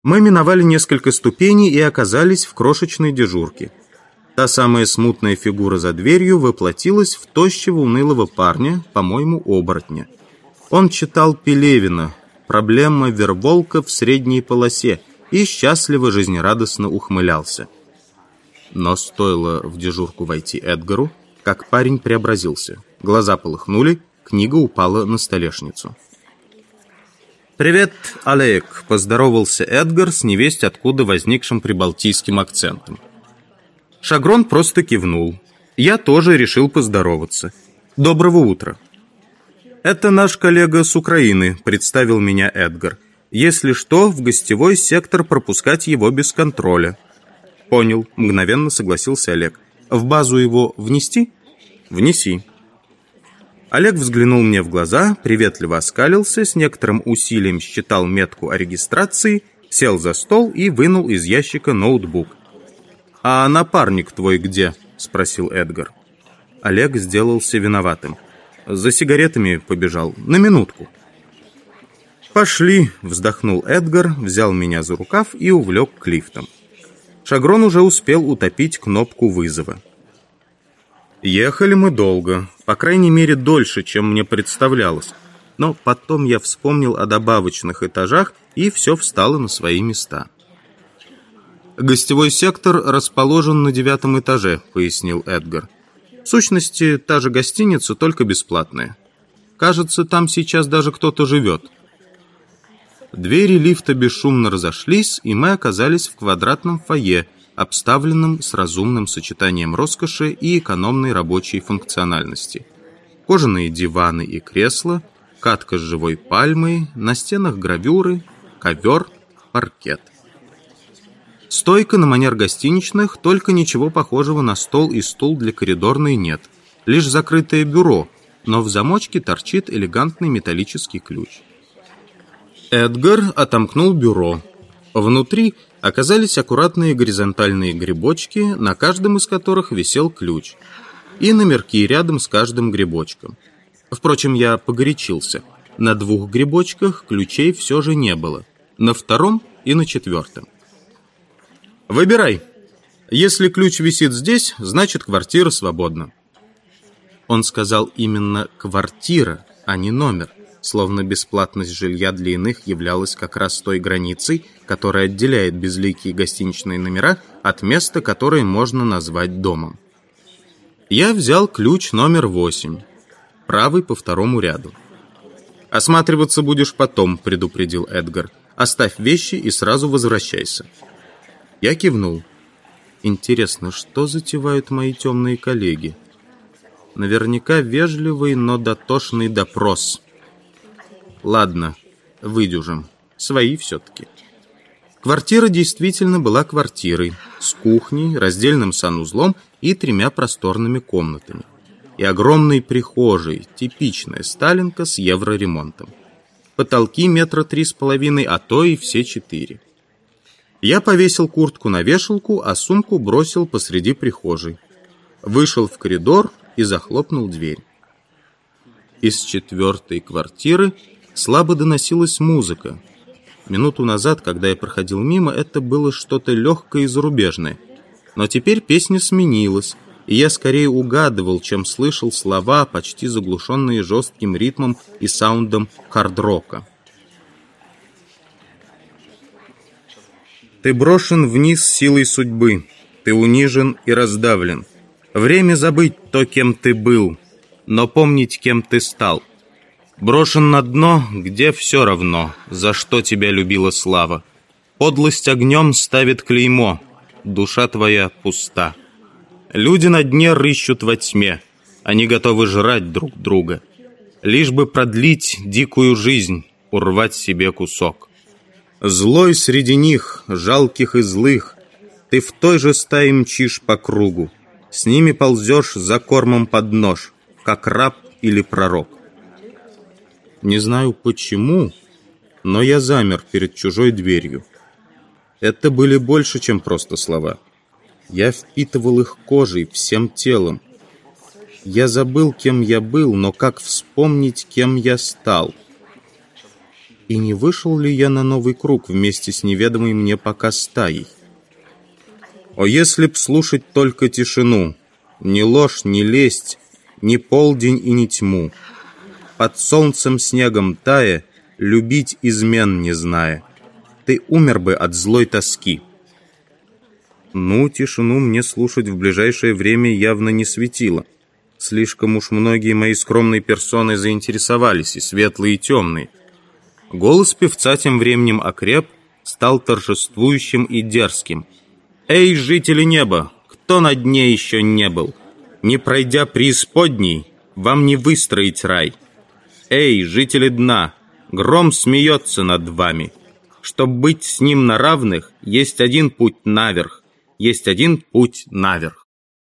Мы миновали несколько ступеней и оказались в крошечной дежурке. Та самая смутная фигура за дверью воплотилась в тощего унылого парня, по-моему, оборотня. Он читал Пелевина «Проблема верволка в средней полосе» и счастливо жизнерадостно ухмылялся. Но стоило в дежурку войти Эдгару, как парень преобразился. Глаза полыхнули, книга упала на столешницу. «Привет, Олег!» — поздоровался Эдгар с невесть откуда возникшим прибалтийским акцентом. Шагрон просто кивнул. Я тоже решил поздороваться. «Доброго утра!» «Это наш коллега с Украины», — представил меня Эдгар. «Если что, в гостевой сектор пропускать его без контроля». «Понял», — мгновенно согласился Олег. «В базу его внести?» «Внеси». Олег взглянул мне в глаза, приветливо оскалился, с некоторым усилием считал метку о регистрации, сел за стол и вынул из ящика ноутбук. «А напарник твой где?» — спросил Эдгар. Олег сделался виноватым. «За сигаретами побежал. На минутку». «Пошли», — вздохнул Эдгар, взял меня за рукав и увлек к лифтам. Шагрон уже успел утопить кнопку вызова. Ехали мы долго, по крайней мере дольше, чем мне представлялось. Но потом я вспомнил о добавочных этажах, и все встало на свои места. «Гостевой сектор расположен на 9 этаже», — пояснил Эдгар. «В сущности, та же гостиница, только бесплатная. Кажется, там сейчас даже кто-то живет». Двери лифта бесшумно разошлись, и мы оказались в квадратном фойе, обставленном с разумным сочетанием роскоши и экономной рабочей функциональности. Кожаные диваны и кресла, катка с живой пальмой, на стенах гравюры, ковер, паркет. Стойка на манер гостиничных, только ничего похожего на стол и стул для коридорной нет. Лишь закрытое бюро, но в замочке торчит элегантный металлический ключ. Эдгар отомкнул бюро. Внутри оказались аккуратные горизонтальные грибочки, на каждом из которых висел ключ, и номерки рядом с каждым грибочком. Впрочем, я погорячился. На 2 грибочках ключей все же не было. На 2 и на 4. «Выбирай. Если ключ висит здесь, значит, квартира свободна». Он сказал именно «квартира», а не «номер», словно бесплатность жилья для иных являлась как раз той границей, которая отделяет безликие гостиничные номера от места, которое можно назвать домом. Я взял ключ номер 8, правый по 2 ряду. «Осматриваться будешь потом», — предупредил Эдгар. «Оставь вещи и сразу возвращайся». Я кивнул. Интересно, что затевают мои темные коллеги? Наверняка вежливый, но дотошный допрос. Ладно, выдюжим. Свои все-таки. Квартира действительно была квартирой, с кухней, раздельным санузлом и 3 просторными комнатами. И огромной прихожей, типичная сталинка с евроремонтом. Потолки 3,5 метра, а то и все 4. Я повесил куртку на вешалку, а сумку бросил посреди прихожей. Вышел в коридор и захлопнул дверь. Из 4-й квартиры слабо доносилась музыка. Минуту назад, когда я проходил мимо, это было что-то легкое и зарубежное. Но теперь песня сменилась, и я скорее угадывал, чем слышал слова, почти заглушенные жестким ритмом и саундом хард-рока. «Ты брошен вниз силой судьбы, ты унижен и раздавлен. Время забыть то, кем ты был, но помнить, кем ты стал. Брошен на дно, где все равно, за что тебя любила слава. Подлость огнем ставит клеймо, душа твоя пуста. Люди на дне рыщут во тьме, они готовы жрать друг друга. Лишь бы продлить дикую жизнь, урвать себе кусок. Злой среди них, жалких и злых, ты в той же стае мчишь по кругу. С ними ползешь за кормом под нож, как раб или пророк. Не знаю почему, но я замер перед чужой дверью. Это были больше, чем просто слова. Я впитывал их кожей, всем телом. Я забыл, кем я был, но как вспомнить, кем я стал? И не вышел ли я на новый круг вместе с неведомой мне пока стаей? О, если б слушать только тишину, ни ложь, ни лесть, ни полдень и ни тьму, под солнцем снегом тая, любить измен не зная, ты умер бы от злой тоски. Ну, тишину мне слушать в ближайшее время явно не светило. Слишком уж многие мои скромные персоны заинтересовались, и светлые, и темные. Голос певца тем временем окреп, стал торжествующим и дерзким. «Эй, жители неба, кто на дне еще не был? Не пройдя преисподней, вам не выстроить рай. Эй, жители дна, гром смеется над вами. Чтоб быть с ним на равных, есть один путь наверх, есть один путь наверх».